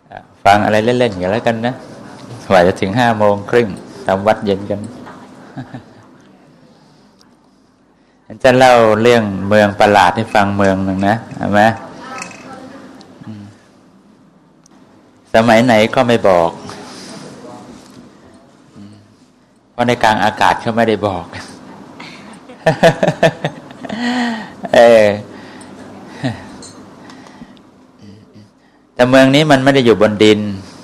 ฟังอะไรเล่นๆกันแล้วกันนะกว่าจะถึง5:30ทำวัดเย็นกันจะเล่าเรื่องเมืองประหลาดให้ฟังเมืองหนึ่งนะเห็นไหมสมัยไหนก็ไม่บอกเพราะในกลางอากาศเขาไม่ได้บอกแต่เมืองนี้มันไม่ได้อยู่บนดิน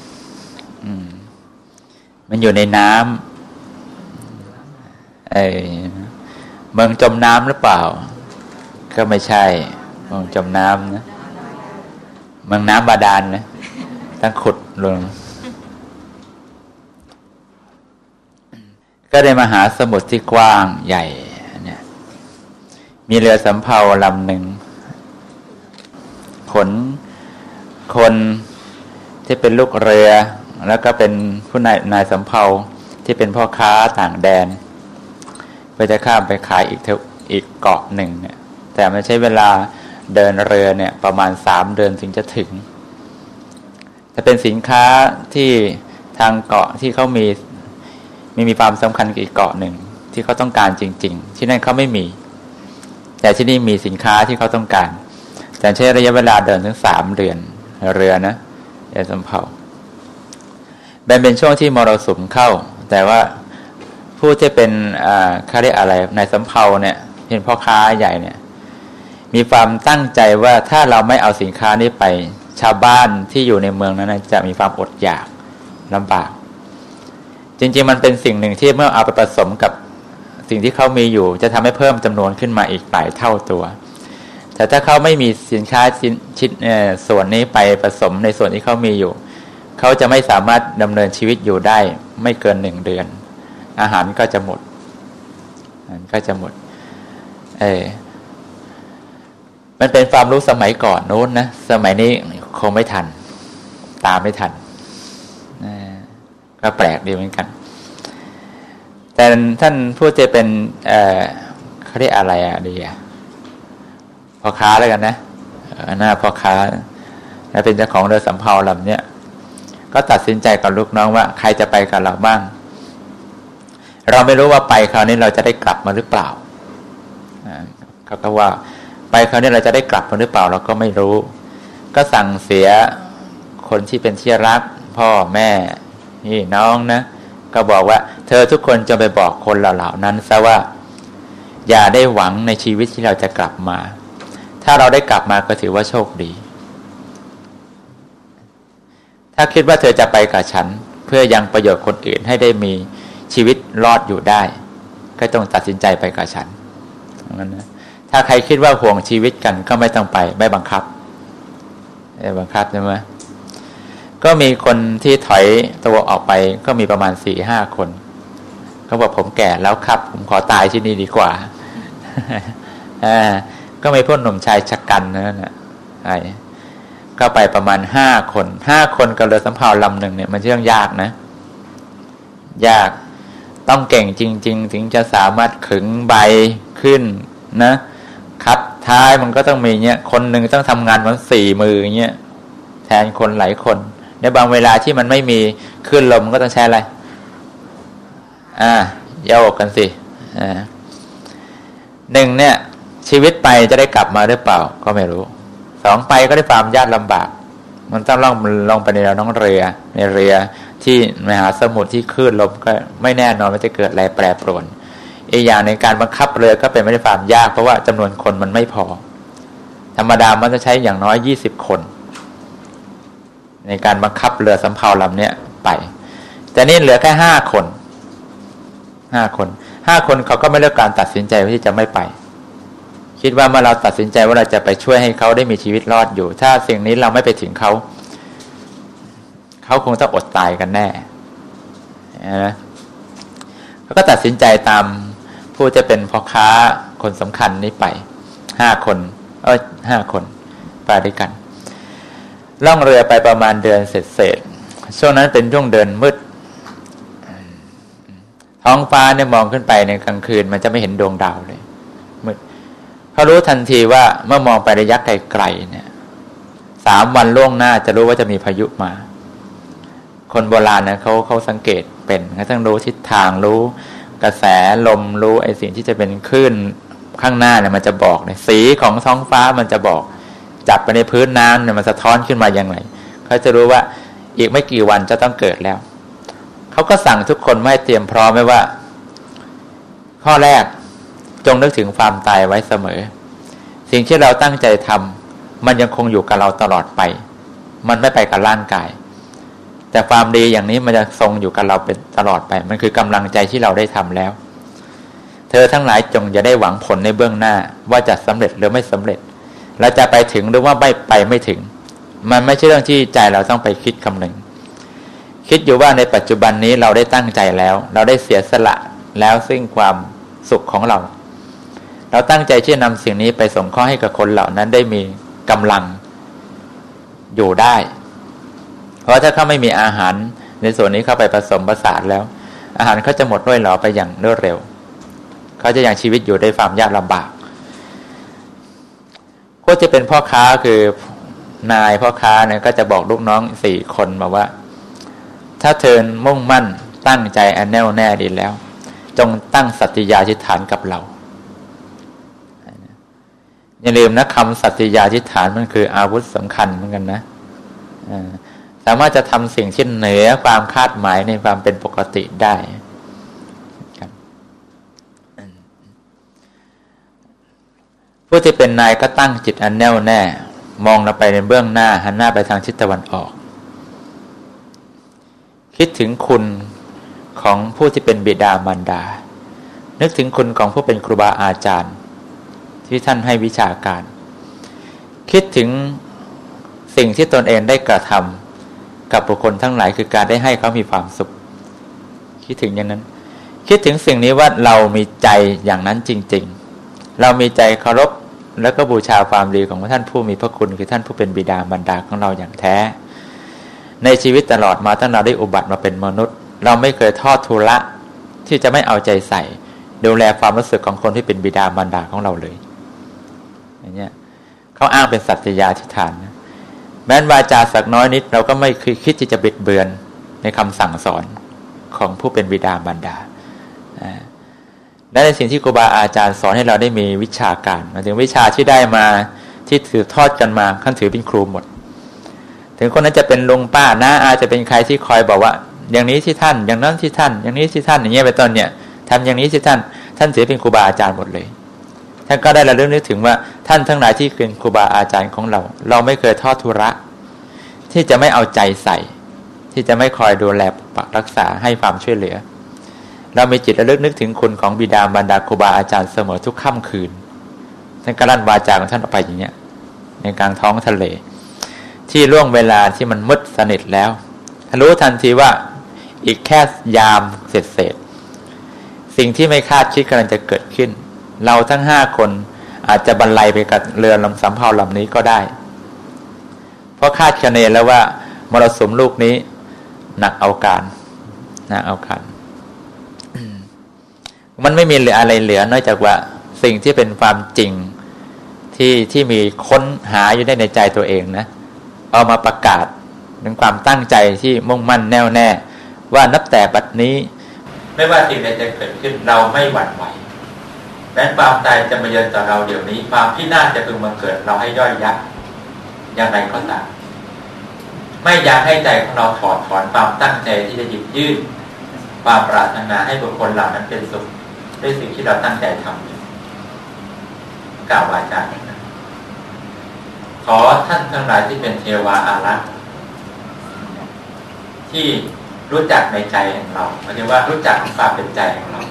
มันอยู่ในน้ำเมืองจมน้ำหรือเปล่าก็ไม่ใช่เมืองจมน้ำนะเมืองน้ำบาดาลนะต้องขุดลงก็ได้มหาสมุทรที่กว้างใหญ่เนี่ยมีเรือสำเภาลำหนึ่งขนคนที่เป็นลูกเรือแล้วก็เป็นผู้นายสำเภาที่เป็นพ่อค้าต่างแดนเพื่อจะข้ามไปขายอีกเกาะหนึ่งเนี่ยแต่มันใช้เวลาเดินเรือเนี่ยประมาณ3 เดือนถึงจะถึงแต่เป็นสินค้าที่ทางเกาะที่เขามีความสำคัญกับอีกเกาะหนึ่งที่เขาต้องการจริงๆที่นั่นเขาไม่มีแต่ที่นี่มีสินค้าที่เขาต้องการแต่ใช้ระยะเวลาเดินถึง3 เดือนเรือนะเรือสำเภาเป็นช่วงที่มรสุมเข้าแต่ว่าผู้ที่เป็นเขาเรียกอะไรนายสำเภาเนี่ยเป็นพ่อค้าใหญ่เนี่ยมีความตั้งใจว่าถ้าเราไม่เอาสินค้านี้ไปชาวบ้านที่อยู่ในเมืองนั้นจะมีความอดอยากลำบากจริงๆมันเป็นสิ่งหนึ่งที่เมื่อเอาไปผสมกับสิ่งที่เขามีอยู่จะทำให้เพิ่มจำนวนขึ้นมาอีกหลายเท่าตัวแต่ถ้าเขาไม่มีสินค้าชิ้นส่วนนี้ไปผสมในส่วนที่เขามีอยู่เขาจะไม่สามารถดำเนินชีวิตอยู่ได้ไม่เกิน1 เดือนอาหารก็จะหมดมันเป็นความรู้สมัยก่อนโน้นนะสมัยนี้คงไม่ทันตามไม่ทันก็แปลกดีเหมือนกันแต่ท่านผู้จะเป็นเขาเรียกอะไรดีพ่อค้าแล้วกันนะหน้าพ่อค้าแล้วเป็นเจ้าของเรือสำเภาลำเนี้ยก็ตัดสินใจกับลูกน้องว่าใครจะไปกับเราบ้างเราไม่รู้ว่าไปคราวนี้เราจะได้กลับมาหรือเปล่าเขาก็ว่าไปคราวนี้เราจะได้กลับมาหรือเปล่าเราก็ไม่รู้ก็สั่งเสียคนที่เป็นที่รักพ่อแม่นี่น้องนะก็บอกว่าเธอทุกคนจะไปบอกคนเหล่านั้นซะว่าอย่าได้หวังในชีวิตที่เราจะกลับมาถ้าเราได้กลับมาก็ถือว่าโชคดีถ้าคิดว่าเธอจะไปกับฉันเพื่อยังประโยชน์คนอื่นให้ได้มีชีวิตรอดอยู่ได้ก็ต้องตัดสินใจไปกับฉันงั้นนะถ้าใครคิดว่าห่วงชีวิตกันก็ไม่ต้องไปไม่บังคับใช่ไหมก็มีคนที่ถอยตัวออกไปก็มีประมาณ 4-5 คนเขาบอกผมแก่แล้วครับผมขอตายที่นี่ดีกว่า ก็มีพวกหนุ่มชายชะกันนั่นน่ะก็ไปประมาณ5 คนกับเรือสำเภาลำหนึ่งเนี่ยมันเรื่องยากนะยากต้องเก่งจริงๆถึงจะสามารถขึงใบขึ้นนะครับท้ายมันก็ต้องมีเงี้ยคนหนึ่งต้องทำงานมัน4 มือเงี้ยแทนคนหลายคนในบางเวลาที่มันไม่มีคลื่นลมก็ต้องใช้อะไรโยกกันสิ1เนี่ยชีวิตไปจะได้กลับมาหรือเปล่าก็ไม่รู้2ไปก็ได้ความยากลำบากมันต้องลงไปในน้องเรือในเรือที่มหาสมุทรที่คลื่นลมก็ไม่แน่นอนว่าจะเกิดอะไรแปรปรวนอีกอย่างในการบังคับเรือก็เป็นไม่ได้ความยากเพราะว่าจำนวนคนมันไม่พอธรรมดามันจะใช้อย่างน้อย20 คนในการบังคับเรือสำเภาลำเนี้ยไปแต่นี่เหลือแค่5 คนเขาก็ไม่เลือกการตัดสินใจที่จะไม่ไปคิดว่าเมื่อเราตัดสินใจว่าเราจะไปช่วยให้เขาได้มีชีวิตรอดอยู่ถ้าสิ่งนี้เราไม่ไปถึงเขาคงต้องอดตายกันแน่นะเขาก็ตัดสินใจตามผู้จะเป็นพ่อค้าคนสำคัญนี้ไป5 คนไปด้วยกันล่องเรือไปประมาณเดือนเศษช่วงนั้นเป็นช่วงเดือนมืดท้องฟ้าเนี่ยมองขึ้นไปในกลางคืนมันจะไม่เห็นดวงดาวเลยมืดเขารู้ทันทีว่าเมื่อมองไประยะไกลๆเนี่ย3 วันล่วงหน้าจะรู้ว่าจะมีพายุมาคนโบราณนะเขาสังเกตเป็นเขาต้องรู้ทิศทางรู้กระแสลมรู้ไอ้สิ่งที่จะเป็นคลื่นข้างหน้าเนี่ยมันจะบอกเนี่ยสีของท้องฟ้ามันจะบอกจับไปในพื้นน้ำเนี่ยมันสะท้อนขึ้นมาอย่างไรเขาจะรู้ว่าอีกไม่กี่วันจะต้องเกิดแล้วเขาก็สั่งทุกคนไม่เตรียมพร้อมไว้ว่าข้อแรกจงนึกถึงความตายไว้เสมอสิ่งที่เราตั้งใจทำมันยังคงอยู่กับเราตลอดไปมันไม่ไปกับร่างกายแต่ความดีอย่างนี้มันจะทรงอยู่กับเราเป็นตลอดไปมันคือกำลังใจที่เราได้ทำแล้วเธอทั้งหลายจงอย่าได้หวังผลในเบื้องหน้าว่าจะสำเร็จหรือไม่สำเร็จและจะไปถึงหรือว่าไม่ถึงมันไม่ใช่เรื่องที่ใจเราต้องไปคิดคำนึงคิดอยู่ว่าในปัจจุบันนี้เราได้ตั้งใจแล้วเราได้เสียสละแล้วซึ่งความสุขของเราตั้งใจที่จะนำสิ่งนี้ไปส่งข้อให้กับคนเหล่านั้นได้มีกำลังอยู่ได้เพราะถ้าเขาไม่มีอาหารในส่วนนี้เข้าไปผสมผสานแล้วอาหารเขาจะหมดร่อยหรอไปอย่างรวดเร็วเขาจะยังชีวิตอยู่ได้ความยากลำบากก็จะเป็นพ่อค้าคือนายพ่อค้าเนี่ยก็จะบอกลูกน้อง4 คนมาว่าถ้าเธอมุ่งมั่นตั้งใจอันแน่วแน่ดีแล้วจงตั้งสัตยาธิษฐานกับเราอย่าลืมนะคำสัตยาธิษฐานมันคืออาวุธสำคัญเหมือนกันนะสามารถจะทำสิ่งที่เหนือความคาดหมายในความเป็นปกติได้ผู้ที่เป็นนายก็ตั้งจิตอันแน่วแน่มองลงไปในเบื้องหน้าหันหน้าไปทางทิศตะวันออกคิดถึงคุณของผู้ที่เป็นบิดามารดานึกถึงคุณของผู้เป็นครูบาอาจารย์ที่ท่านให้วิชาการคิดถึงสิ่งที่ตนเองได้กระทำกับบุคคลทั้งหลายคือการได้ให้เขามีความสุขคิดถึงอย่างนั้นคิดถึงสิ่งนี้ว่าเรามีใจอย่างนั้นจริงๆเรามีใจเคารพแล้วก็บูชาความดีของท่านผู้มีพระคุณคือท่านผู้เป็นบิดามารดาของเราอย่างแท้ในชีวิตตลอดมาตั้งแต่เราได้อุบัติมาเป็นมนุษย์เราไม่เคยทอดทุระที่จะไม่เอาใจใส่ดูแลความรู้สึกของคนที่เป็นบิดามารดาของเราเลยอย่างเงี้ยเขาอ้างเป็นสัตยาธิษฐานนะแม้นวาจาสักน้อยนิดเราก็ไม่เคยคิดที่จะบิดเบือนในคำสั่งสอนของผู้เป็นบิดามารดาและในสิ่งที่ครูบาอาจารย์สอนให้เราได้มีวิชาการหมายถึงวิชาที่ได้มาที่ถือทอดกันมาท่านถือเป็นครูหมดถึงคนนั้นจะเป็นลุงป้าน้าอาจะเป็นใครที่คอยบอกว่าอย่างนี้ที่ท่านอย่างนั้นที่ท่านอย่างนี้ที่ท่านอย่างเงี้ยเป็นต้นเนี่ยทำอย่างนี้ที่ท่านถือเป็นครูบาอาจารย์หมดเลยท่านก็ได้ระลึกนึกถึงว่าท่านทั้งหลายที่เป็นครูบาอาจารย์ของเราไม่เคยทอดทุระที่จะไม่เอาใจใส่ที่จะไม่คอยดูแลปกปักรักษาให้ความช่วยเหลือเรามีจิตระลึกนึกถึงคุณของบิดามารดาครูบาอาจารย์เสมอทุกค่ำคืนท่านก็ลั่นวาจาของท่านออกไปอย่างเงี้ยในกลางท้องทะเลที่ล่วงเวลาที่มันมืดสนิทแล้วรู้ทันทีว่าอีกแค่ยามเสร็จสิ่งที่ไม่คาดคิดกำลังจะเกิดขึ้นเราทั้ง5 คนอาจจะบรรลัยไปกับเรือลำสำเภาลำนี้ก็ได้เพราะคาดคะเนแล้วว่ามรสุมลูกนี้หนักเอาการมันไม่มีเหลืออะไรเหลือนอกจากว่าสิ่งที่เป็นความจริงที่มีค้นหาอยู่ได้ในใจตัวเองนะเอามาประกาศเป็นความตั้งใจที่มุ่งมั่นแน่วแน่ว่านับแต่บัดนี้ไม่ว่าสิ่งใดจะเกิดขึ้นเราไม่หวั่นไหวแม้ความตายจะมาเยือนต่อเราเดี๋ยวนี้ความพินาศจะพึงบังเกิดเราให้ย่อยยับอย่างไรก็ตามไม่อยากให้ใจของเราถอดถอนความตั้งใจที่จะหยิบยื่นความปรารถนาให้บุคคลเหล่านั้นเป็นสุขด้วยสิ่งที่เราตั้งใจทำกล่าววาจาขอท่านทั้งหลายที่เป็นเทวาอารักษ์ที่รู้จักในใจของเราหมายถึงว่ารู้จักความเป็นใจของเรา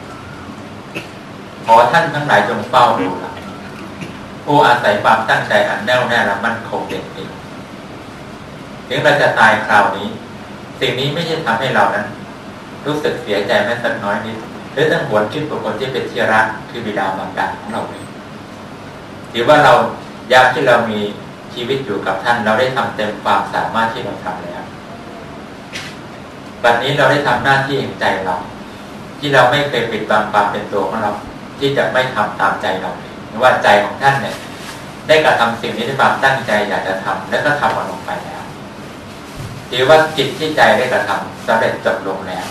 ขอท่านทั้งหลายจงเฝ้าดูเราผู้อาศัยความตั้งใจอันแน่วแน่และมั่นคงเด่นดีถึงเราจะตายคราวนี้สิ่งนี้ไม่ใช่ทำให้เรานั้นรู้สึกเสียใจแม้สักน้อยนิดหรือต้องหวนคิดบุคคลที่เป็นที่รักคือบิดามารดาของเราเลยถือว่าเรายามที่เรามีชีวิตอยู่กับท่านเราได้ทำเต็มความสามารถที่เราทำแล้วบัดนี้เราได้ทำหน้าที่แห่งใจเราที่เราไม่เคยปิดบังความเป็นตัวของเราที่จะไม่ทำตามใจเราเลยว่าใจของท่านเนี่ยได้กระทำสิ่งนี้ด้วยความตั้งใจอยากจะทำและก็ทำมันลงไปแล้วทถือว่ากิจที่ใจได้กระทำสำเร็จจบลงแล้ว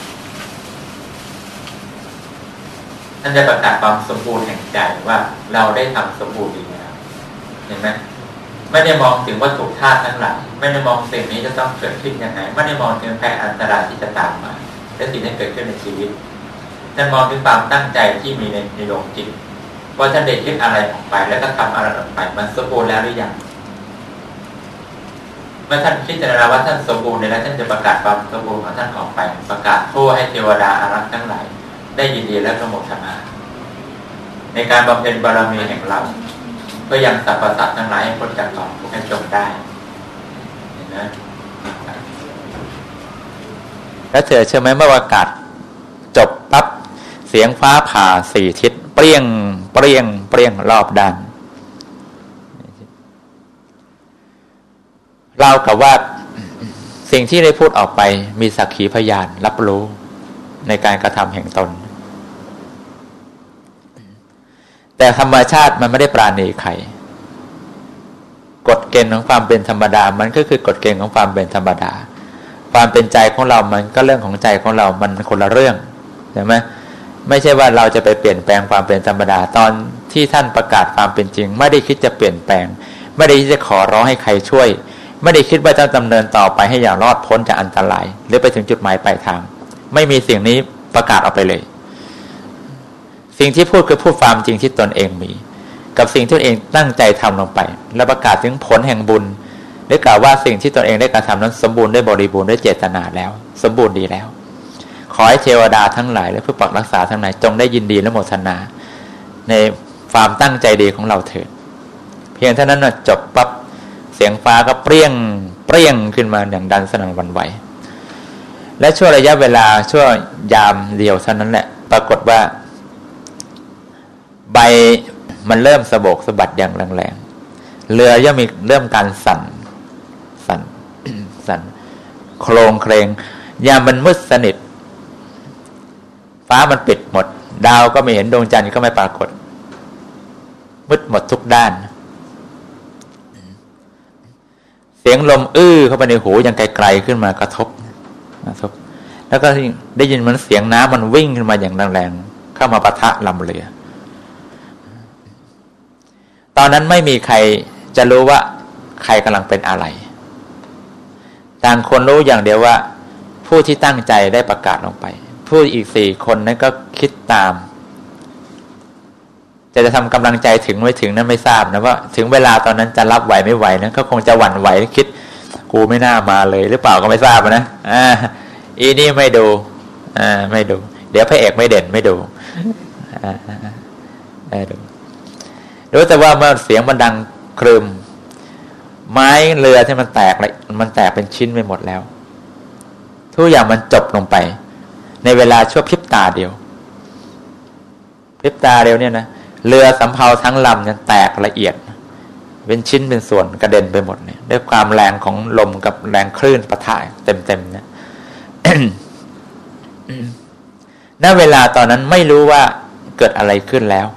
ท่านจะประกาศความสมบูรณ์แห่งใจว่าเราได้ทำสมบูรณ์ดีแล้วเห็นไหมไม่ได้มองถึงวัตถุธาตุทั้งหลายไม่ได้มองสิ่งนี้จะต้องเกิดขึ้นยังไงไม่ได้มองถึงภัยอันตรายที่จะตามมาและสิ่งที่เกิดขึ้นในชีวิตท่านมองถึงความตั้งใจที่มีในดวงจิตว่าท่านได้คิดอะไรออกไปแล้วก็ทำอะไรออกไปมันสมบูรณ์แล้วหรือยังเมื่อท่านพิจารณาว่าท่านสมบูรณ์แล้วท่านจะประกาศความสมบูรณ์ของท่านออกไปประกาศทั่วให้เทวดาอารักษ์ทั้งหลายได้ยินดีและโมทนาในการบำเพ็ญบารมีแห่งเราเพื่อยังสรรพสัตว์ทั้งหลายให้พ้นจากกองทุกข์ให้จงได้เห็นไหมแล้วเธอเชื่อไหมเมื่อประกาศจบปั๊บเสียงฟ้าผ่าสี่ทิศเปรี้ยงเปรี้ยงเปรี้ยงรอบด้านเรากับว่าสิ่งที่ได้พูดออกไปมีสักขีพยานรับรู้ในการกระทำแห่งตนแต่ธรรมชาติมันไม่ได้ปราณีใครกฎเกณฑ์ของความเป็นธรรมดามันก็คือกฎเกณฑ์ของความเป็นธรรมดาความเป็นใจของเรามันก็เรื่องของใจของเรามันคนละเรื่องใช่ไหมไม่ใช่ว่าเราจะไปเปลี่ยนแปลงความเป็นธรรมดาตอนที่ท่านประกาศความเป็นจริงไม่ได้คิดจะเปลี่ยนแปลงไม่ได้คิดจะขอร้องให้ใครช่วยไม่ได้คิดว่าจะดำเนินต่อไปให้อย่างรอดพ้นจากอันตรายหรือไปถึงจุดหมายปลายทางไม่มีสิ่งนี้ประกาศออกไปเลยสิ่งที่พูดคือพูดความจริงที่ตนเองมีกับสิ่งที่ตนเองตั้งใจทำลงไปและประกาศถึงผลแห่งบุญได้กล่าวว่าสิ่งที่ตนเองได้กระทำนั้นสมบูรณ์ได้บริบูรณ์ได้เจตนาแล้วสมบูรณ์ดีแล้วขอให้เทวดาทั้งหลายและผู้ปกรักษาทั้งหลายจงได้ยินดีและโมทนาในความตั้งใจดีของเราเถิดเพียงเท่านั้นนะจบปั๊บเสียงฟ้าก็เปรี้ยงเปรี้ยงขึ้นมาอย่างดังสนั่นหวั่นไหวและช่วงระยะเวลาช่วงยามเดียวเท่านั้นแหละปรากฏว่าใบมันเริ่มสะบกสะบัดอย่างแรงๆเรือยังมีเริ่มการสั่นโคลงเคลงยามมันมืดสนิทฟ้ามันปิดหมดดาวก็ไม่เห็นดวงจันทร์ก็ไม่ปรากฏมืดหมดทุกด้านเสียงลมอื้อเข้าไปในหูยังไกลๆขึ้นมากระทบแล้วก็ได้ยินเหมือนเสียงน้ำมันวิ่งขึ้นมาอย่างแรงๆเข้ามาปะทะลำเรือตอนนั้นไม่มีใครจะรู้ว่าใครกำลังเป็นอะไรต่างคนรู้อย่างเดียวว่าผู้ที่ตั้งใจได้ประกาศลงไปผู้อีก4คนนั้นก็คิดตามจะทำกำลังใจถึงไม่ถึงนั้นไม่ทราบนะว่าถึงเวลาตอนนั้นจะรับไหวไม่ไหวนั้นก็คงจะหวั่นไหวคิดกูไม่น่ามาเลยหรือเปล่าก็ไม่ทราบนะอีนี่ไม่ดูไม่ดูเดี๋ยวพระเอกไม่เด่นไม่ดูรู้แต่ว่าเมื่อเสียงมันดังครึมไม้เรือที่มันแตกเป็นชิ้นไปหมดแล้วทุกอย่างมันจบลงไปในเวลาชั่วพริบตาเดียวเนี่ยนะเรือสำเภาทั้งลำเนี่ยแตกละเอียดเป็นชิ้นเป็นส่วนกระเด็นไปหมดเนี่ยด้วยความแรงของลมกับแรงคลื่นปะทะเต็มๆเนี่ย ณเวลาตอนนั้นไม่รู้ว่าเกิดอะไรขึ้นแล้ว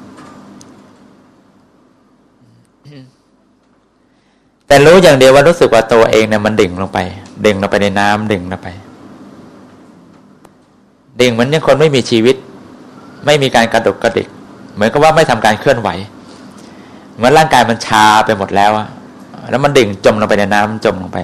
แต่รู้อย่างเดียวว่ารู้สึกว่าตัวเองเนี่ยมันดิ่งลงไปในน้ำดิ่งลงไปดิ่งเหมือนอย่างคนไม่มีชีวิตไม่มีการกระดุกกระดิกเหมือนกับว่าไม่ทำการเคลื่อนไหวเหมือนร่างกายมันชาไปหมดแล้วอะแล้วมันดิ่งจมลงไปในน้ำจมลงไป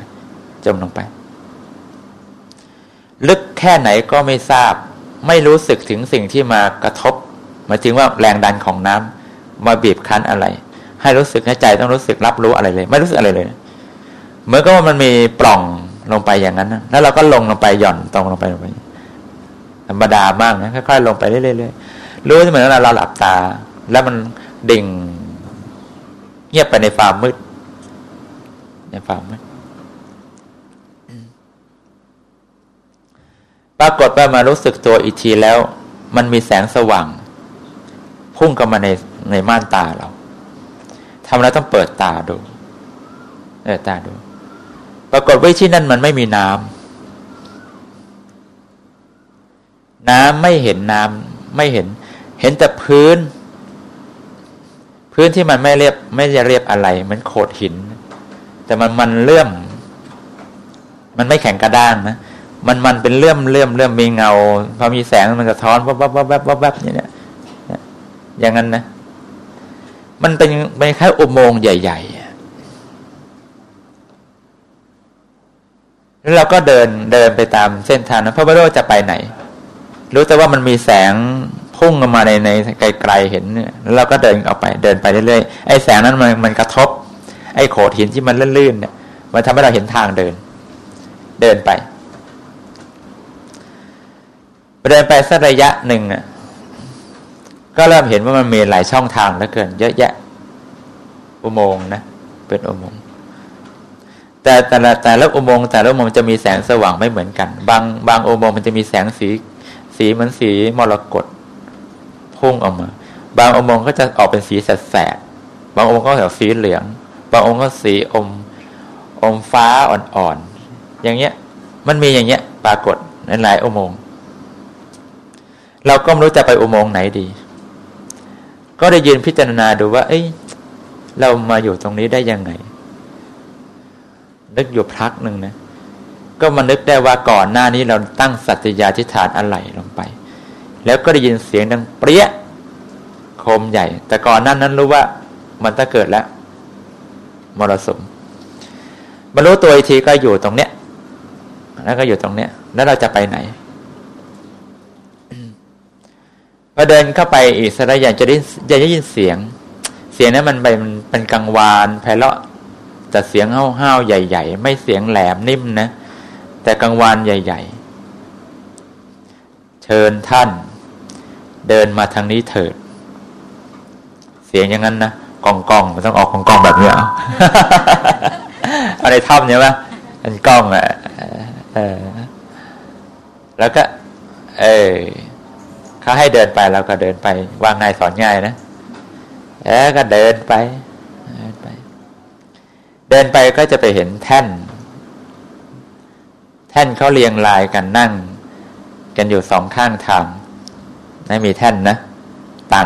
ลึกแค่ไหนก็ไม่ทราบไม่รู้สึกถึงสิ่งที่มากระทบหมายถึงว่าแรงดันของน้ำมาบีบคั้นอะไรให้รู้สึกในใจต้องรู้สึกรับรู้อะไรเลยไม่รู้สึกอะไรเลยเหมือนกับว่ามันมีปล่องลงไปอย่างนั้นนะแล้วเราก็ลงไปหย่อนตรงลงไปธรรมดามากนะค่อยๆลงไปเรื่อยๆรู้เหมือนเราหลับตาแล้วมันดิ่งเงียบไปในความมืดปรากฏว่ามารู้สึกตัวอีกทีแล้วมันมีแสงสว่างพุ่งเข้ามาในม่านตาเราทำแล้วต้องเปิดตาดูปรากฏว่าที่นั่นมันไม่มีน้ำไม่เห็นน้ำไม่เห็นแต่พื้นที่มันไม่จะเรียบอะไรเหมือนโขดหินแต่มันเลื่อมมันไม่แข็งกระด้างนะมันเป็นเลื่อมมีเงาพอมีแสงมันสะท้อนวับอย่างเนี้ยอย่างนั้นนะมันเป็นคล้ายอุโมงค์ใหญ่ๆแล้วเราก็เดินไปตามเส้นทางนั้นเพราะไม่รู้จะไปไหนรู้แต่ว่ามันมีแสงพุ่งออกมาในไกลๆเห็นเนี่ยแล้วเราก็เดินออกไปเดินไปเรื่อยๆไอ้แสงนั้นมันกระทบไอ้โขดหินที่มันลื่นๆเนี่ยมันทำให้เราเห็นทางเดินไปสักระยะหนึ่งก็เริ่มเห็นว่ามันมีหลายช่องทางเหลือเกินเยอะแยะอุโมงค์นะเป็นอุโมงค์แต่ละอุโมงค์จะมีแสงสว่างไม่เหมือนกันบางอุโมงค์มันจะมีแสงสีเหมือนสีมรกตพุ่งออกมาบางอุโมงค์ก็จะออกเป็นสีแสดๆบางอุโมงค์ก็แบบสีเหลืองบางอุโมงค์ก็สีอมฟ้าอ่อนๆอย่างเงี้ยมันมีอย่างเงี้ยปรากฏในหลายอุโมงค์เราก็ไม่รู้จะไปอุโมงค์ไหนดีก็ได้ยืนพิจารณาดูว่าเอ้ยเรามาอยู่ตรงนี้ได้ยังไงนึกอยู่พักหนึ่งนะก็มานึกได้ว่าก่อนหน้านี้เราตั้งสัตยาธิษฐานอะไรลงไปแล้วก็ได้ยินเสียงดังเปรี้ยโคมใหญ่แต่ก่อนนั้นรู้ว่ามันจะเกิดแล้วมรสุมมารู้ตัวอีกทีก็อยู่ตรงเนี้ยแล้วก็อยู่ตรงเนี้ยแล้วเราจะไปไหนพอเดินเข้าไปอีกสักระยะจะได้ยินเสียงนั้นมันเป็นกังวานไพเราะแต่เสียงห้าวๆใหญ่ๆไม่เสียงแหลมนิ่มนะแต่กังวานใหญ่ๆเชิญท่านเดินมาทางนี้เถิดเสียงอย่างนั้นนะกองมันต้องออกกองแบบนี้เอาในถ้ำเนี่ยป่ะเป็นกล้องแล้วก็เขาให้เดินไปเราก็เดินไปวางง่ายสอนง่ายนะก็เดินไปก็จะไปเห็นแท่นเขาเรียงรายกันนั่งกันอยู่สองข้างทางไม่มีแท่นนะตั้ง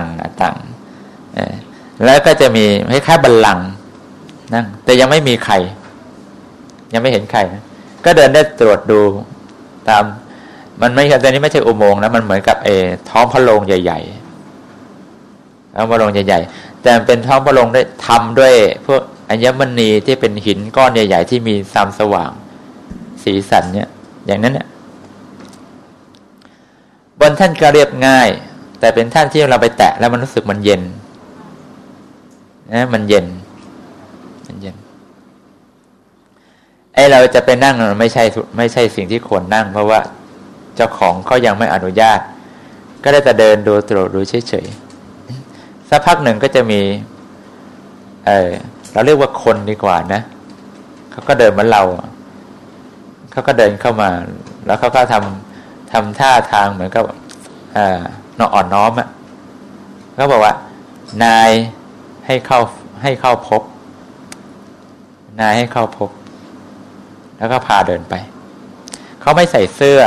แล้วก็จะมีคล้ายๆบัลลังก์นั่งแต่ยังไม่มีใครยังไม่เห็นใครนะก็เดินได้ตรวจดูตามมันไม่แต่นี้ไม่ใช่อุโมงค์นะมันเหมือนกับท้องพระโรงใหญ่ๆท้องพระโรงใหญ่ๆแต่เป็นท้องพระโรงได้ทำด้วยพวกอัญมณีที่เป็นหินก้อนใหญ่ๆที่มีความสว่างสีสันเนี่ยอย่างนั้นเนี่ยบนท่านก็เรียบง่ายแต่เป็นท่านที่เราไปแตะแล้วมันรู้สึกมันเย็นนะมันเย็นเราจะไปนั่งไม่ใช่สิ่งที่ควรนั่งเพราะว่าเจ้าของเขายังไม่อนุญาตก็ได้แต่เดินดูตรวจดูเฉยๆสักพักหนึ่งก็จะมีเราเรียกว่าคนดีกว่านะเขาก็เดินเหมือนเราเขาก็เดินเข้ามาแล้วเขาก็ทำท่าทางเหมือนกับอ่อนน้อมเขาบอกว่านายให้เข้าพบนายให้เข้าพบแล้วก็พาเดินไปเขาไม่ใส่เสื้อ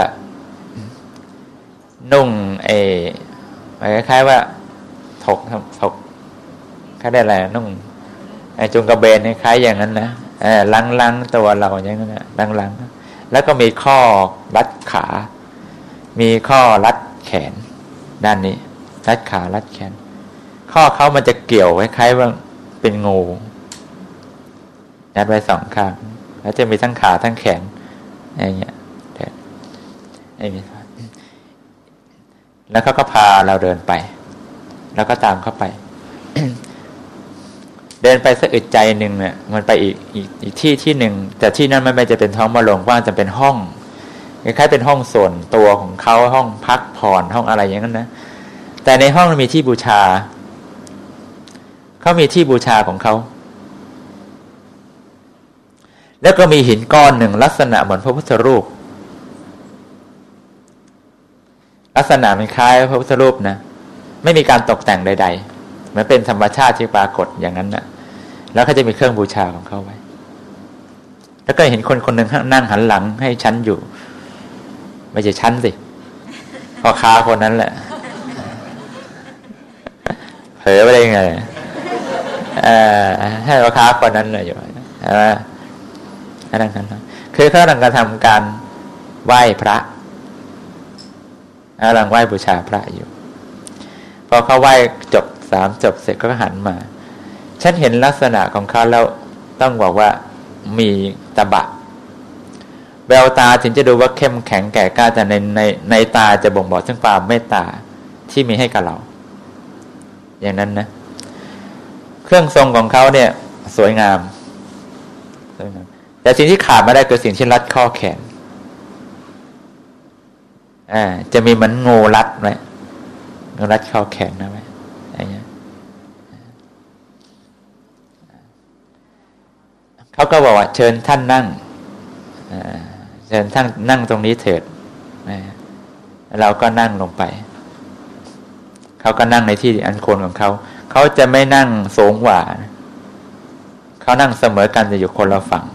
นุ่งคล้ายๆว่าถกเขาได้อะไรนุ่งจุงกระเบนคล้ายอย่างนั้นนะลังตัวเราอย่างนั้นนะลังแล้วก็มีข้อรัดขามีข้อรัดแขนด้านนี้รัดขารัดแขนข้อเขามันจะเกี่ยวคล้ายๆว่าเป็นงูยัดไว้สองข้างแล้วจะมีทั้งขาทั้งแขนอย่างเงี้ยแล้วเขาก็พาเราเดินไปแล้วก็ตามเข้าไป เดินไปสักอึดใจหนึ่งเนี่ยมันไปอีกที่หนึ่งแต่ที่นั้นไม่จะเป็นท้องพระโรงว่าจะเป็นห้องคล้ายๆเป็นห้องส่วนตัวของเขาห้องพักผ่อนห้องอะไรอย่างนั้นนะแต่ในห้องมันมีที่บูชาเขามีที่บูชาของเขาแล้วก็มีหินก้อนหนึ่งลักษณะเหมือนพระพุทธรูปลักษณะมันคล้ายพระพุทธรูปนะไม่มีการตกแต่งใดๆมันเป็นธรรมชาติที่ปรากฏอย่างนั้นนะแล้วเขาจะมีเครื่องบูชาของเขาไว้แล้วก็เห็นคนหนึ่งนั่งหันหลังให้ฉันอยู่ไม่ใช่ฉันสิพ่อค้าคนนั้นแหละเผลอไปได้ไงให้พ่อค้าคนนั้นเลยอยู่นั่งทำคือเขากำลังกระทำการไหว้พระกำลังไหว้บูชาพระอยู่พอเขาไหว้จบ3จบเสร็จก็หันมาฉันเห็นลักษณะของเขาแล้วต้องบอกว่ามีตบะแววตาถึงจะดูว่าเข้มแข็งแก่กล้าแต่ในตาจะบ่งบอกถึงความเมตตาที่มีให้กับเราอย่างนั้นนะเครื่องทรงของเขาเนี่ยสวยงามแต่สิ่งที่ขาดไม่ได้คือสิ่งที่รัดข้อแขนจะมีเหมือนงูรัดไหมงูรัดข้อแขนนะไหมอย่างเงี้ยเขาก็บอกว่าเชิญท่านนั่งเชิญท่านนั่งตรงนี้เถิดเราก็นั่งลงไปเขาก็นั่งในที่อันควรของเขาเขาจะไม่นั่งสูงกว่าเขานั่งเสมอกันจะอยู่คนละฝั่ง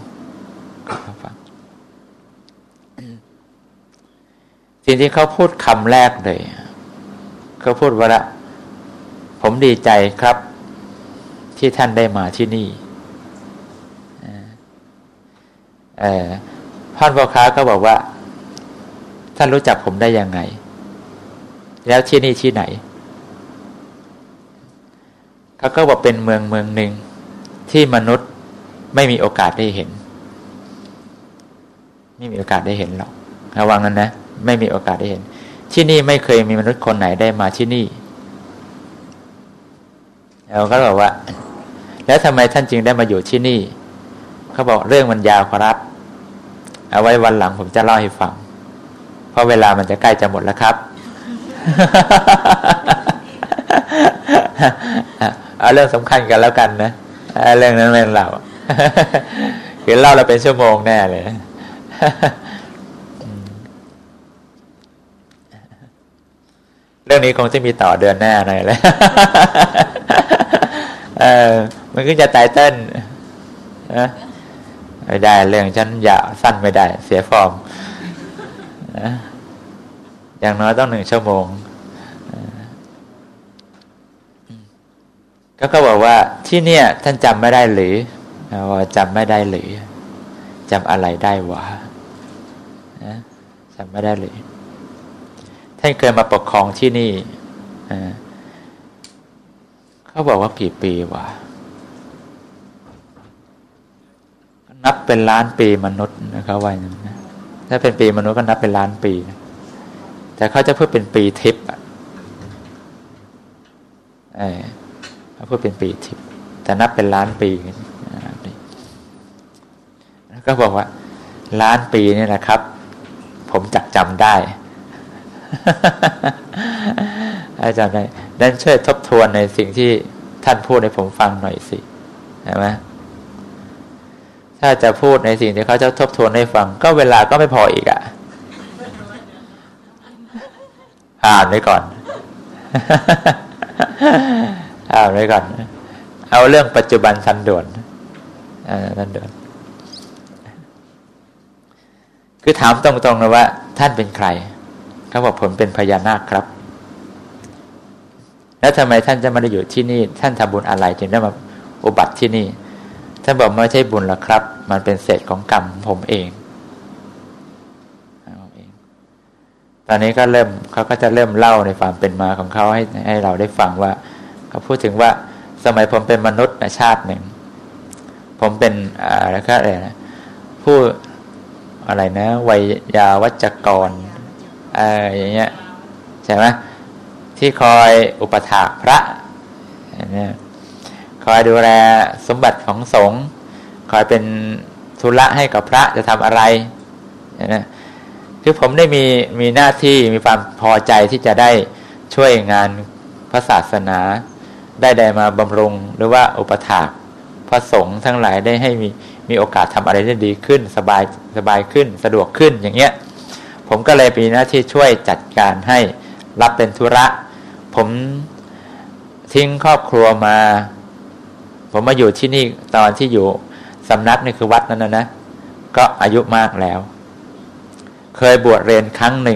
สิ่งที่เขาพูดคำแรกเลยเขาพูดว่าละผมดีใจครับที่ท่านได้มาที่นี่ท่านพ่อค้าก็บอกว่าท่านรู้จักผมได้ยังไงแล้วที่นี่ที่ไหนเขาก็บอกเป็นเมืองหนึ่งที่มนุษย์ไม่มีโอกาสได้เห็นไม่มีโอกาสได้เห็นหรอกระวังนั้นนะไม่มีโอกาสได้เห็นที่นี่ไม่เคยมีมนุษย์คนไหนได้มาที่นี่เราก็บอกว่าแล้วทำไมท่านจึงได้มาอยู่ที่นี่เขาบอกเรื่องมันยาวครับเอาไว้วันหลังผมจะเล่าให้ฟังเพราะเวลามันจะใกล้จะหมดแล้วครับ เอาเรื่องสำคัญกันแล้วกันนะเรื่องนั้นเป็นเราคือเล่าเราเป็นชั่วโมงแน่เลย เรื่องนี้คงจะมีต่อเดือนหน้าหน่อยเลย มันก็จะไตเติ้ลไม่ได้เรื่องฉันอย่าสั้นไม่ได้เสียฟอร์มอย่างน้อยต้อง1 ชั่วโมงก็บอกว่าที่เนี่ยท่านจำไม่ได้หรือว่าจำไม่ได้หรือจำอะไรได้วะจำไม่ได้หรือท่านเคยมาปกครองที่นี่เขาบอกว่ากี่ปีวะนับเป็นล้านปีมนุษย์นะครับว่าอย่างนั้นถ้าเป็นปีมนุษย์ก็นับเป็นล้านปีนะแต่เขาจะพูดเป็นปีทิพย์เขาพูดเป็นปีทิพย์แต่นับเป็นล้านปีก็บอกว่าล้านปีนี่นะครับผมจักจำได้จำได้ดันช่วยทบทวนในสิ่งที่ท่านพูดให้ผมฟังหน่อยสิใช่ไหมถ้าจะพูดในสิ่งที่เขาจะทบทวนให้ฟังก็เวลาก็ไม่พออีกอ่านไว้ก่อนอ่านไว้ก่อนเอาเรื่องปัจจุบันทันด่วนทันด่วนคือถามตรงๆนะว่าท่านเป็นใครเขาบอกผมเป็นพญานาคครับแล้วทำไมท่านจะมาได้อยู่ที่นี่ท่านทำบุญอะไรจึงได้มาอุบัติที่นี่ท่านบอกไม่ใช่บุญหรอกครับมันเป็นเศษของกรรมผมเองตอนนี้ก็เขาก็จะเริ่มเล่าในความเป็นมาของเขาให้เราได้ฟังว่าเขาพูดถึงว่าสมัยผมเป็นมนุษย์ในชาติหนึ่งผมเป็นแล้วก็อะไรนะผู้อะไรนะวัยยาวัจกรอย่างเงี้ยใช่ไหมที่คอยอุปถากพระเนี่ยคอยดูแลสมบัติของสงฆ์คอยเป็นธุระให้กับพระจะทำอะไรนะคือผมได้มีหน้าที่มีความพอใจที่จะได้ช่วยงานพระศาสนาได้มาบำรุงหรือว่าอุปถากพระสงฆ์ทั้งหลายได้ให้มีโอกาสทำอะไรได้ดีขึ้นสบายขึ้นสะดวกขึ้นอย่างเงี้ยผมก็เลยมีหน้าที่ช่วยจัดการให้รับเป็นธุระผมทิ้งครอบครัวมาผมมาอยู่ที่นี่ตอนที่อยู่สำนักนี่คือวัดนั้นนะก็อายุมากแล้วเคยบวชเรียนครั้งหนึ่ง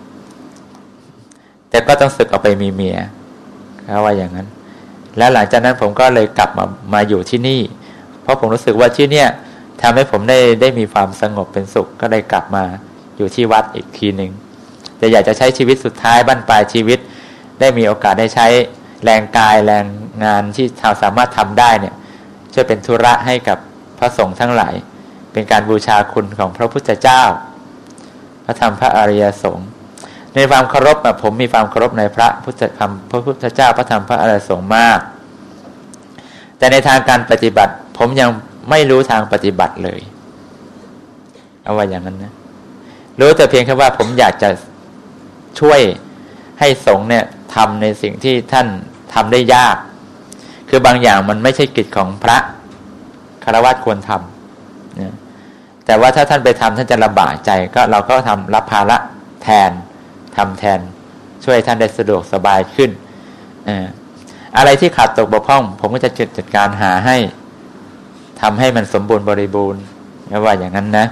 แต่ก็ต้องสึกออกไปมีเมียเขาว่าอย่างนั้นแล้วหลังจากนั้นผมก็เลยกลับมาอยู่ที่นี่เพราะผมรู้สึกว่าที่เนี่ยทำให้ผมได้มีความสงบเป็นสุขก็เลยกลับมาอยู่ที่วัดอีกทีหนึ่งแต่อยากจะใช้ชีวิตสุดท้ายบั้นปลายชีวิตได้มีโอกาสได้ใช้แรงกายแรงงานที่เราสามารถทำได้เนี่ยช่วยเป็นธุระให้กับพระสงฆ์ทั้งหลายเป็นการบูชาคุณของพระพุทธเจ้าพระธรรมพระอริยสงฆ์ในความเคารพผมมีความเคารพในพระพุทธธรรมพระพุทธเจ้าพระธรรมพระอริยสงฆ์มากแต่ในทางการปฏิบัติผมยังไม่รู้ทางปฏิบัติเลยเอาไว้อย่างนั้นนะรู้แต่เพียงแค่ว่าผมอยากจะช่วยให้สงฆ์เนี่ยทำในสิ่งที่ท่านทำได้ยากคือบางอย่างมันไม่ใช่กิจของพระฆราวาสควรทำนะแต่ว่าถ้าท่านไปทำท่านจะลำบากใจก็เราก็ทำรับภาระแทนทำแทนช่วยท่านได้สะดวกสบายขึ้นอะไรที่ขาดตกบกพร่องผมก็จะจัดการหาให้ทำให้มันสมบูรณ์บริบูรณ์ว่าอย่างนั้นนะ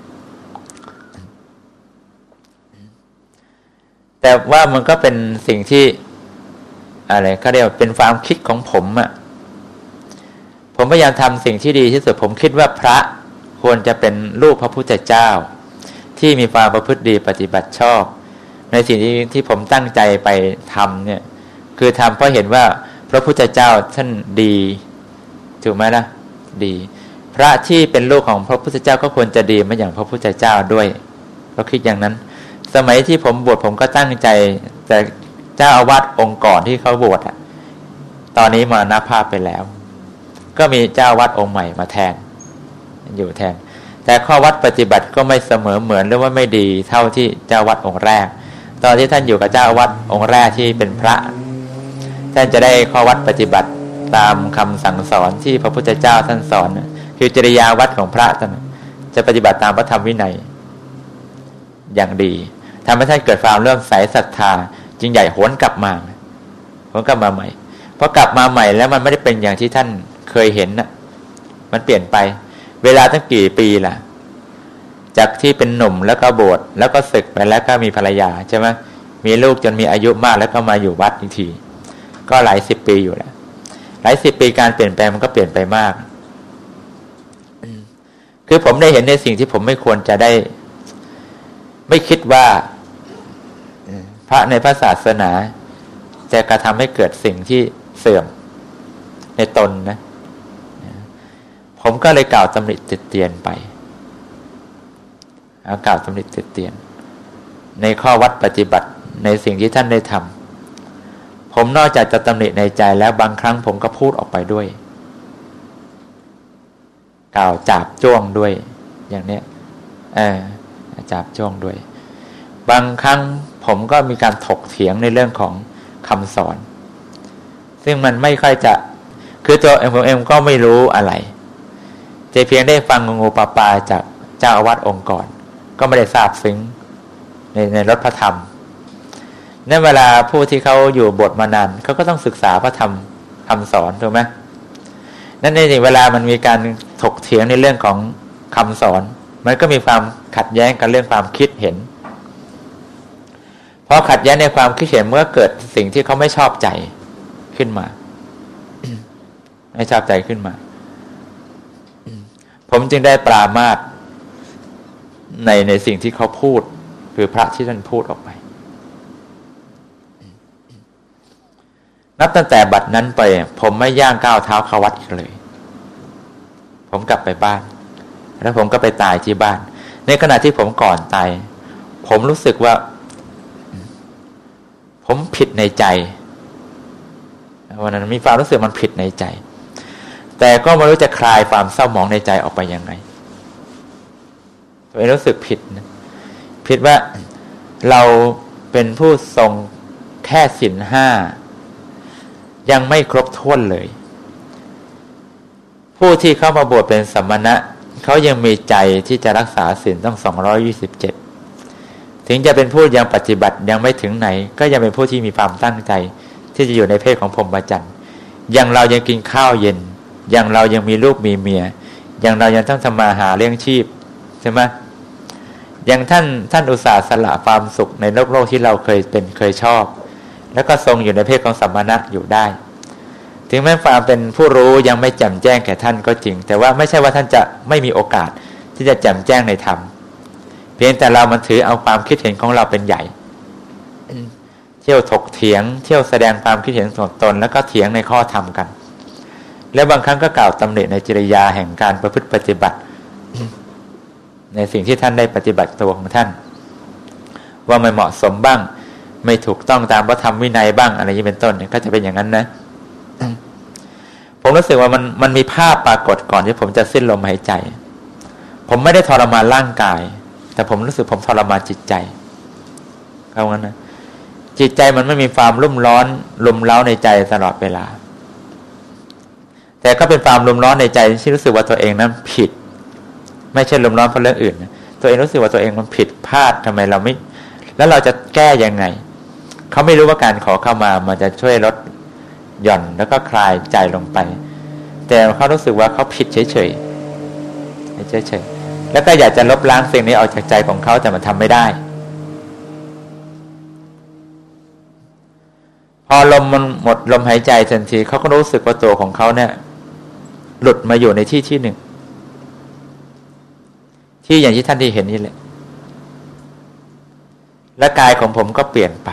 แต่ว่ามันก็เป็นสิ่งที่อะไรเขาเรียกเป็นความคิดของผมผมพยายามทำสิ่งที่ดีที่สุดผมคิดว่าพระควรจะเป็นลูกพระพุทธเจ้าที่มีความประพฤติดีปฏิบัติชอบในสิ่งที่ผมตั้งใจไปทำเนี่ยคือทำเพราะเห็นว่าพระพุทธเจ้าท่านดีถูกไหมล่ะดีพระที่เป็นลูกของพระพุทธเจ้าก็ควรจะดีเหมือนอย่างพระพุทธเจ้าด้วยก็คิดอย่างนั้นสมัยที่ผมบวชผมก็ตั้งใจแต่เจ้าอาวาสองค์ก่อนที่เขาบวชตอนนี้มรณภาพไปแล้วก็มีเจ้าอาวาสองค์ใหม่มาแทนอยู่แทนแต่ข้อวัดปฏิบัติก็ไม่เสมอเหมือนหรือว่าไม่ดีเท่าที่เจ้าอาวาสองค์แรกตอนที่ท่านอยู่กับเจ้าอาวาสองค์แรกที่เป็นพระท่านจะได้ข้อวัดปฏิบัติตามคำสั่งสอนที่พระพุทธเจ้าท่านสอนคือจริยาวัดของพระท่านจะปฏิบัติตามพระธรรมวินัยอย่างดีทำให้ท่านเกิดความเริ่มใสศรัทธาจึงใหญ่โหนกลับมาใหม่เพราะกลับมาใหม่แล้วมันไม่ได้เป็นอย่างที่ท่านเคยเห็นมันเปลี่ยนไปเวลาตั้งกี่ปีล่ะจากที่เป็นหนุ่มแล้วก็บวชแล้วก็ศึกไปแล้วก็มีภรรยาใช่ไหมมีลูกจนมีอายุมากแล้วก็มาอยู่วัดอีกทีก็หลายสิบปีอยู่แล้วหลายสิบปีการเปลี่ยนแปลงมันก็เปลี่ยนไปมากคือผมได้เห็นในสิ่งที่ผมไม่ควรจะได้ไม่คิดว่าพระในพระศาสนาจะกระทำให้เกิดสิ่งที่เสื่อมในตนนะผมก็เลยกล่าวตำหนิติเตียนไปกล่าวตำหนิติเตียนในข้อวัดปฏิบัติในสิ่งที่ท่านได้ทำผมนอกจากจะตำหนิในใจแล้วบางครั้งผมก็พูดออกไปด้วยกล่าวจาบจ้วงด้วยอย่างเนี้ยจาบจ้วงด้วยบางครั้งผมก็มีการถกเถียงในเรื่องของคำสอนซึ่งมันไม่ค่อยจะคือตัวเอ็มก็ไม่รู้อะไรแต่เพียงได้ฟังงูปลาจากเจ้าอาวาสองค์ก่อนก็ไม่ได้ทราบซึ้งในรสพระธรรมนั่นเวลาผู้ที่เขาอยู่บทมานานเขาก็ต้องศึกษาพระธรรมคำสอนถูกไหมนั่นเองเวลามันมีการถกเถียงในเรื่องของคำสอนมันก็มีความขัดแย้งกันเรื่องความคิดเห็นพอขัดแย้งในความคิดเห็นเมื่อเกิดสิ่งที่เขาไม่ชอบใจขึ้นมา ไม่ชอบใจขึ้นมาผมจึงได้ปรามาสในสิ่งที่เขาพูดคือพระที่ท่านพูดออกไปนับตั้งแต่บัดนั้นไปผมไม่ย่างก้าวเท้าเข้าวัดอีกเลยผมกลับไปบ้านแล้วผมก็ไปตายที่บ้านในขณะที่ผมก่อนตายผมรู้สึกว่าผมผิดในใจวันนั้นมีความรู้สึกมันผิดในใจแต่ก็ไม่รู้จะคลายความเศร้าหมองในใจออกไปยังไงตัวเองรู้สึกผิดนะผิดว่าเราเป็นผู้ทรงแค่ศีล5ยังไม่ครบถ้วนเลยผู้ที่เข้ามาบวชเป็นสมณะเขายังมีใจที่จะรักษาศีลต้อง227ถึงจะเป็นผู้ยังปฏิบัติยังไม่ถึงไหนก็ยังเป็นผู้ที่มีความตั้งใจที่จะอยู่ในเพศของพรหมจรรย์อย่างเรายังกินข้าวเย็นอย่างเรายังมีลูกมีเมียอย่างเรายังต้องทำมาหาเลี้ยงชีพใช่ไหมอย่างท่านอุตส่าห์สละความสุขในโลกที่เราเคยชอบแล้วก็ทรงอยู่ในเพศของสัมมณะอยู่ได้ถึงแม้ความเป็นผู้รู้ยังไม่แจ่มแจ้งแก่ท่านก็จริงแต่ว่าไม่ใช่ว่าท่านจะไม่มีโอกาสที่จะแจ่มแจ้งในธรรมเพียงแต่เรามันถือเอาความคิดเห็นของเราเป็นใหญ่เที่ยวถกเถียงเที่ยวแสดงความคิดเห็นส่วนตนแล้วก็เถียงในข้อธรรมกันแล้วบางครั้งก็กล่าวตำหนิในจริยาแห่งการประพฤติปฏิบัติในสิ่งที่ท่านได้ปฏิบัติตัวของท่านว่าไม่เหมาะสมบ้างไม่ถูกต้องตามพระธรรมวินัยบ้างอะไรอย่างนี้เป็นต้นเนี่ยก็จะเป็นอย่างนั้นนะผมรู้สึกว่ามันมีภาพปรากฏก่อนที่ผมจะสิ้นลมหายใจผมไม่ได้ทรมานร่างกายแต่ผมรู้สึกผมทรมานจิตใจเอางั้นนะจิตใจมันไม่มีความรุ่มร้อนรุมเร้าในใจตลอดเวลาแต่ก็เป็นความรุ่มร้อนในใจที่รู้สึกว่าตัวเองนั้นผิดไม่ใช่รุ่มร้อนเพราะเรื่องอื่นนะตัวเองรู้สึกว่าตัวเองมันผิดพลาดทำไมเราไม่แล้วเราจะแก้ยังไงเขาไม่รู้ว่าการขอเข้ามามันจะช่วยลดหย่อนแล้วก็คลายใจลงไปแต่เขารู้สึกว่าเขาผิดเฉยๆแล้วก็อยากจะลบล้างสิ่งนี้ออกจากใจของเขาแต่มันทำไม่ได้พอลมมันหมดลมหายใจทันทีเขาก็รู้สึกว่าตัวของเขาเนี่ยหลุดมาอยู่ในที่หนึ่งที่อย่างที่ท่านที่เห็นนี่แหละและกายของผมก็เปลี่ยนไป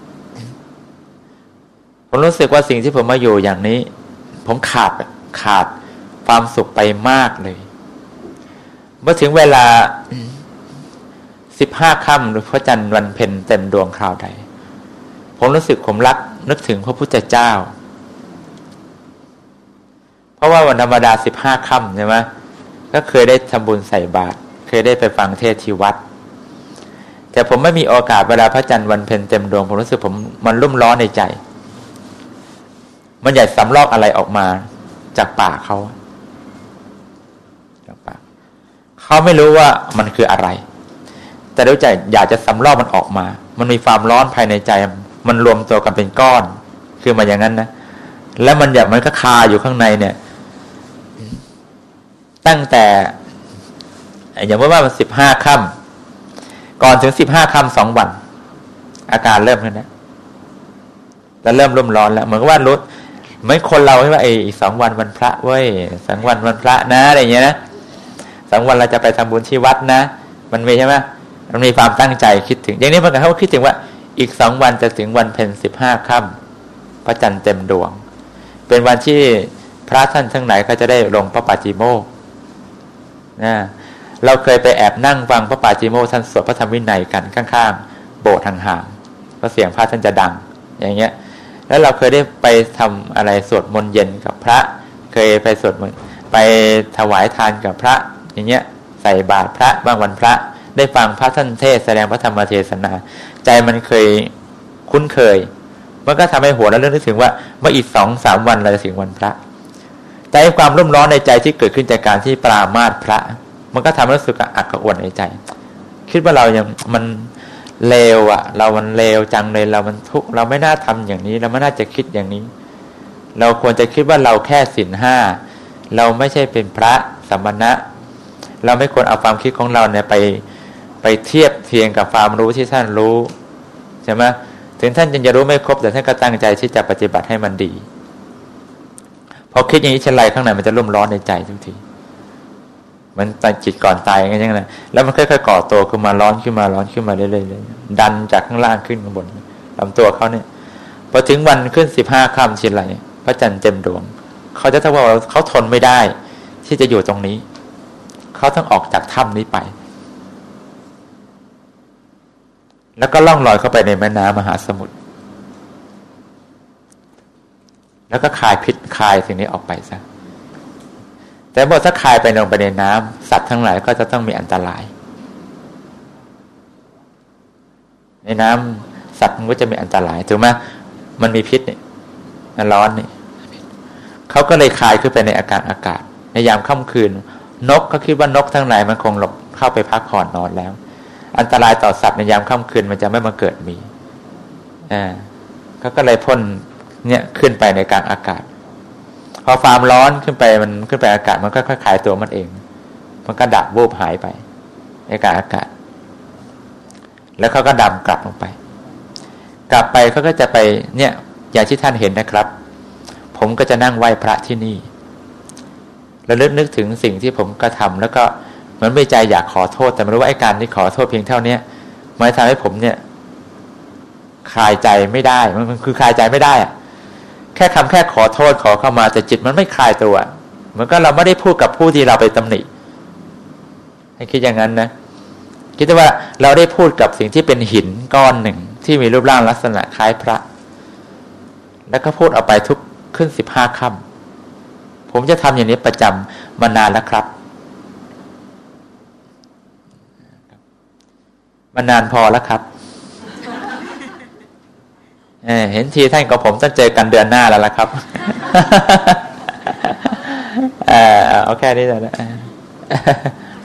ผมรู้สึกว่าสิ่งที่ผมมาอยู่อย่างนี้ผมขาดความสุขไปมากเลยเมื่อถึงเวลา15 ค่ำหรือพระจันทร์วันเพ็ญเต็มดวงคราวใดผมรู้สึกผมนึกถึงพระพุทธเจ้าเพราะว่าวันธรรมดา15 ค่ำใช่ไหมก็เคยได้ทำบุญใส่บาตรเคยได้ไปฟังเทศน์ที่วัดแต่ผมไม่มีโอกาสเวลาพระจันทร์วันเพ็ญเต็มดวงผมรู้สึกมันรุ่มร้อนในใจมันอยากสำลอกอะไรออกมาจากปากเขาเขาไม่รู้ว่ามันคืออะไรแต่รู้ใจอยากจะสำลอกมันออกมามันมีความร้อนภายในใจมันรวมตัวกันเป็นก้อนคือมาอย่างนั้นนะแล้วมันก็คาอยู่ข้างในเนี่ยตั้งแต่อย่างว่ามัน15 ค่ำก่อนถึง15 ค่ำ2 วันอาการเริ่มขึ้นนะแล้วเริ่มรุ่มร้อนแล้วเหมือนกับว่ารู้เหมือนคนเราใช่ไหม2 วันวันพระเว้ย2 วันวันพระนะอะไรอย่างเงี้ยนะ2 วันเราจะไปทำบุญที่วัดนะมันมีใช่ไหมมันมีความตั้งใจคิดถึงอย่างนี้มันก็เขาคิดถึงว่าอีก2 วันจะถึงวันเพ็ญ15 ค่ำพระจันทร์เต็มดวงเป็นวันที่พระท่านทั้งหลายก็จะได้ลงพระปาฏิโมกข์นะเราเคยไปแอบนั่งฟังพระปาฏิโมกข์ท่านสวดพระธรรมวินัยกันข้างๆโบสถ์ห่างๆเพราะเสียงพระท่านจะดังอย่างเงี้ยแล้วเราเคยได้ไปทำอะไรสวดมนต์เย็นกับพระเคยไปสวดมนต์ไปถวายทานกับพระอย่างเงี้ยใส่บาตรพระบางวันพระได้ฟังพระท่านเทศแสดงพระธรรมเทศนาใจมันเคยคุ้นเคยมันก็ทำให้หัวแล้วเรื่องนึกถึงว่าเมื่ออีก2-3 วันเราจะถึงวันพระแต่ความรุ่มร้อนในใจที่เกิดขึ้นจากการที่ปรามาสพระมันก็ทำให้รู้สึกอักกระอ่วนในใจคิดว่าเรายังมันเลวอ่ะเรามันเลวจังเลยเรามันทุกข์เราไม่น่าทำอย่างนี้เราไม่น่าจะคิดอย่างนี้เราควรจะคิดว่าเราแค่ศีล 5เราไม่ใช่เป็นพระสมณะเราไม่ควรเอาความคิดของเราเนี่ยไปเทียบเทียงกับความรู้ที่ท่านรู้ใช่ไหมถึงท่านจะรู้ไม่ครบแต่ท่านก็ตั้งใจที่จะปฏิบัติให้มันดีพอคิดอย่างนี้เฉลัยข้างในมันจะรุ่มร้อนในใจทุกทีมันตายจิตก่อนตายอย่างเงี้ยนะแล้วมันค่อยๆก่อตัวขึ้นมาร้อนขึ้นมาเรื่อยๆดันจากข้างล่างขึ้นข้างบนลำตัวเขาเนี่ยพอถึงวันขึ้น15 ค่ำเฉลัยพระจันทร์เต็มดวงเขาจะทว่าเขาทนไม่ได้ที่จะอยู่ตรงนี้เขาต้องออกจากถ้ำนี้ไปแล้วก็ล่องลอยเข้าไปในแม่น้ำมหาสมุทรแล้วก็คายพิษคายสิ่งนี้ออกไปซะแต่พอถ้าคายไปลงไปในน้ำสัตว์ทั้งหลายก็จะต้องมีอันตรายในน้ำสัตว์มันก็จะมีอันตรายถูกไหมมันมีพิษเนี่ยมันร้อนเนี่ยเขาก็เลยคายขึ้นไปในอากาศในยามค่ำคืนนกเขาคิดว่านกทั้งหลายมันคงหลบเข้าไปพักผ่อนนอนแล้วอันตรายต่อสัตว์ในยามค่ำคืนมันจะไม่มาเกิดมีเขาก็เลยพ่นเนี่ยขึ้นไปในกลางอากาศพอความร้อนขึ้นไปมันขึ้นไปอากาศมันก็ค่อยคลายตัวมันเองมันก็ดับวูบหายไปในกลางอากาศแล้วเขาก็ดำกลับลงไปเขาก็จะไปเนี่ยอย่างที่ท่านเห็นนะครับผมก็จะนั่งไหว้พระที่นี่แล้วนึกถึงสิ่งที่ผมกระทำแล้วก็เหมือนไม่ใจอยากขอโทษแต่ไม่รู้ว่าไอ้การที่ขอโทษเพียงเท่านี้มันทำให้ผมเนี่ยคลายใจไม่ได้มันคือคลายใจไม่ได้อะแค่ขอโทษขอเข้ามาแต่จิตมันไม่คลายตัวเหมือนก็เราไม่ได้พูดกับผู้ที่เราไปตำหนิให้คิดอย่างนั้นนะคิดว่าเราได้พูดกับสิ่งที่เป็นหินก้อนหนึ่งที่มีรูปร่างลักษณะคล้ายพระแล้วก็พูดเอาไปทุกขึ้น15 ค่ำผมจะทำอย่างนี้ประจำมานานแล้วครับมานานพอแล้วครับเห็นทีท่านกับผมต้องเจอกันเดือนหน้าแล้วล่ะครับเอาแค่นี้แหละ